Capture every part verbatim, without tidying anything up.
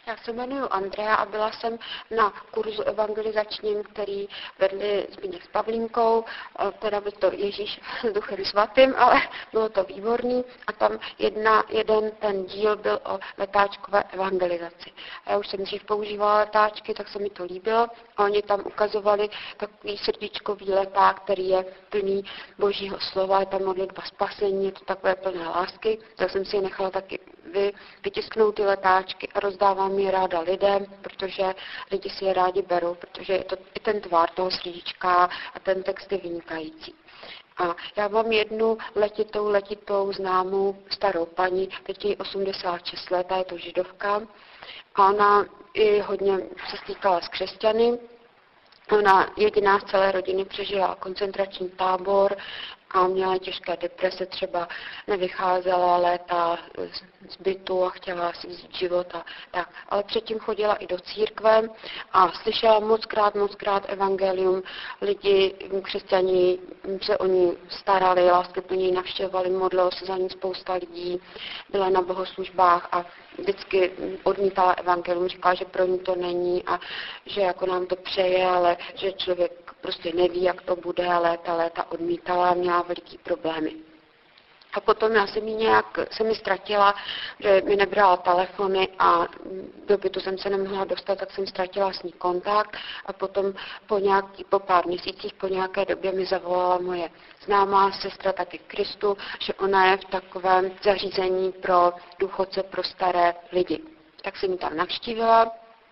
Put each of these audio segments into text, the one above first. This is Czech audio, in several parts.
Já se jmenuji Andrea a byla jsem na kurzu evangelizačním, který vedli Zbigněk s Pavlínkou, teda byl to Ježíš s Duchem svatým, ale bylo to výborný a tam jedna, jeden ten díl byl o letáčkové evangelizaci. A já už jsem dřív používala letáčky, tak se mi to líbilo a oni tam ukazovali takový srdíčkový leták, který je plný Božího slova, je tam modlitba spasení, je to takové plné lásky, tak jsem si je nechala taky vy, vytisknout ty letáčky a rozdávám je ráda lidem, protože lidi si je rádi berou, protože je to i ten tvar toho srdíčka a ten text je vynikající. A já mám jednu letitou, letitou známou starou paní, teď je osmdesát šest let, a je to židovka. A ona i hodně se stýkala s křesťany. Ona jediná z celé rodiny přežila koncentrační tábor a měla těžké deprese, třeba nevycházela léta z bytu a chtěla si vzít život a tak. Ale předtím chodila i do církve a slyšela mockrát, mockrát evangelium. Lidi, křesťaní se o ní starali, láskyplně ji navštěvovali, modlilo se za ní spousta lidí, byla na bohoslužbách a vždycky odmítala evangelium, říkala, že pro ní to není a že jako nám to přeje, ale že člověk prostě neví, jak to bude, a léta, léta odmítala a měla veliký problémy. A potom já jsem jí nějak, se mi ztratila, že mi nebrala telefony a do bytu jsem se nemohla dostat, tak jsem ztratila s ní kontakt a potom po, nějaký, po pár měsících, po nějaké době mi zavolala moje známá sestra taky Kristu, že ona je v takovém zařízení pro důchodce, pro staré lidi. Tak jsem ji tam navštívila.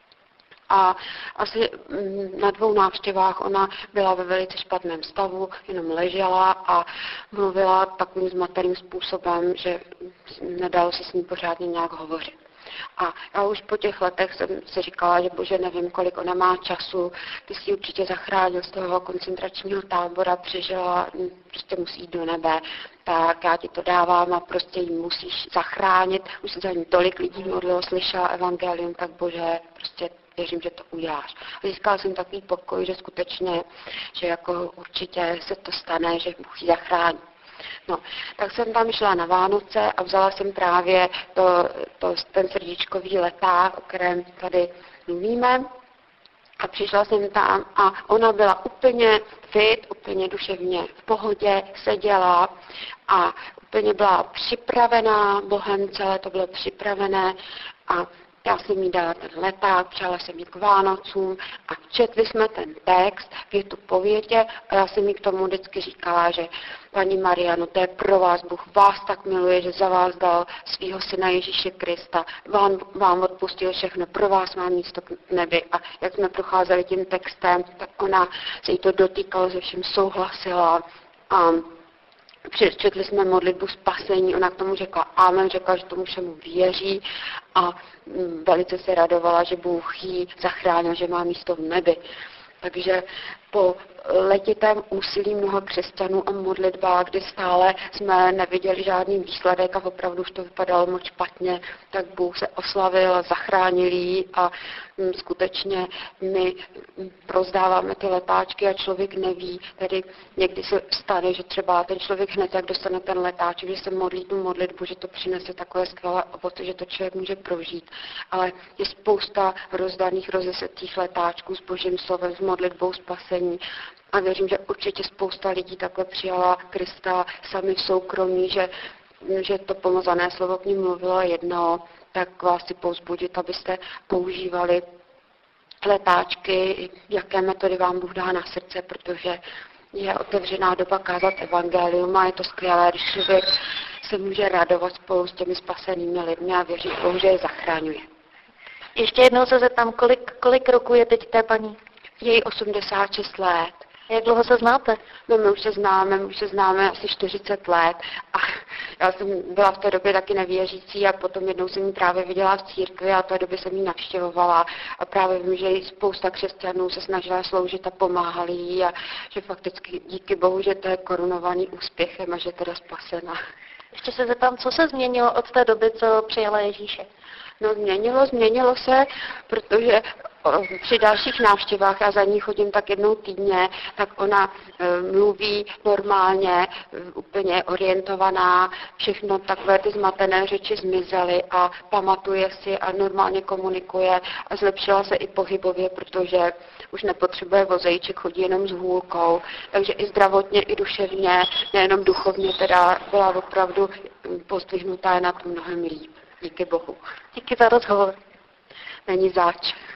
A asi na dvou návštěvách ona byla ve velice špatném stavu, jenom ležela a mluvila takovým zmateným způsobem, že nedalo se s ní pořádně nějak hovořit. A já už po těch letech jsem si říkala, že bože, nevím, kolik ona má času, ty si určitě zachránil z toho koncentračního tábora, přežila, prostě musí jít do nebe, tak já ti to dávám a prostě ji musíš zachránit. Už se za ní tolik lidí modlilo, slyšela evangelium, tak bože, prostě věřím, že to uděláš. A získala jsem takový pokoj, že skutečně, že jako určitě se to stane, že Bůh ji zachrání. No, tak jsem tam šla na Vánoce a vzala jsem právě to, to, ten srdíčkový leták, o kterém tady mluvíme. A přišla jsem tam a ona byla úplně fit, úplně duševně v pohodě, seděla a úplně byla připravená Bohem, celé to bylo připravené a já jsem jí dala ten leták, přála jsem jí k Vánocům a četli jsme ten text, větu po větě a já jsem jí k tomu vždycky říkala, že paní Maria, no to je pro vás, Bůh vás tak miluje, že za vás dal svého syna Ježíše Krista, vám, vám odpustil všechno, pro vás má místo k nebi. A jak jsme procházeli tím textem, tak ona se jí to dotýkalo, že všem souhlasila a přečetli jsme modlitbu spasení, ona k tomu řekla amen, řekla, že tomu všemu věří a velice se radovala, že Bůh ji zachránil, že má místo v nebi. Takže po letitém úsilí mnoha křesťanů a modlitbách, kdy stále jsme neviděli žádný výsledek a opravdu už to vypadalo moc špatně, tak Bůh se oslavil a zachránil ji a skutečně my rozdáváme ty letáčky a člověk neví, tedy někdy se stane, že třeba ten člověk hned, jak dostane ten letáček, že se modlí tu modlitbu, že to přinese takové skvělé ovoce, že to člověk může prožít. Ale je spousta rozdaných, rozesetých letáčků s Božím slovem, s modlitbou spasení. A věřím, že určitě spousta lidí takhle přijala Krista sami v soukromí, že, že to pomozané slovo k ním mluvilo jedno, tak vás si povzbudit, abyste používali letáčky, jaké metody vám Bůh dá na srdce, protože je otevřená doba kázat evangelium a je to skvělé, když člověk se může radovat spolu s těmi spasenými lidmi a věřit Bohu, že je zachraňuje. Ještě jednou se zeptám, kolik, kolik roku je teď té paní? Je jí osmdesát šest let. Jak dlouho se znáte? No, my už se známe, my už se známe asi čtyřicet let a já jsem byla v té době taky nevěřící a potom jednou jsem ji právě viděla v církvi a v té době jsem ji navštěvovala a právě vím, že spousta křesťanů se snažila sloužit a pomáhali jí a že fakticky díky Bohu, že to je korunovaný úspěchem a že je teda spasena. Ještě se zeptám, co se změnilo od té doby, co přijala Ježíše? No změnilo, změnilo se, protože o, při dalších návštěvách, já za ní chodím tak jednou týdně, tak ona e, mluví normálně, e, úplně orientovaná, všechno takové ty zmatené řeči zmizely a pamatuje si a normálně komunikuje a zlepšila se i pohybově, protože už nepotřebuje vozejček, chodí jenom s hůlkou, takže i zdravotně, i duševně, nejenom duchovně teda byla opravdu pozdvihnutá na tom mnohem líp. Díky Bohu. Díky za rozhovor. Není zač.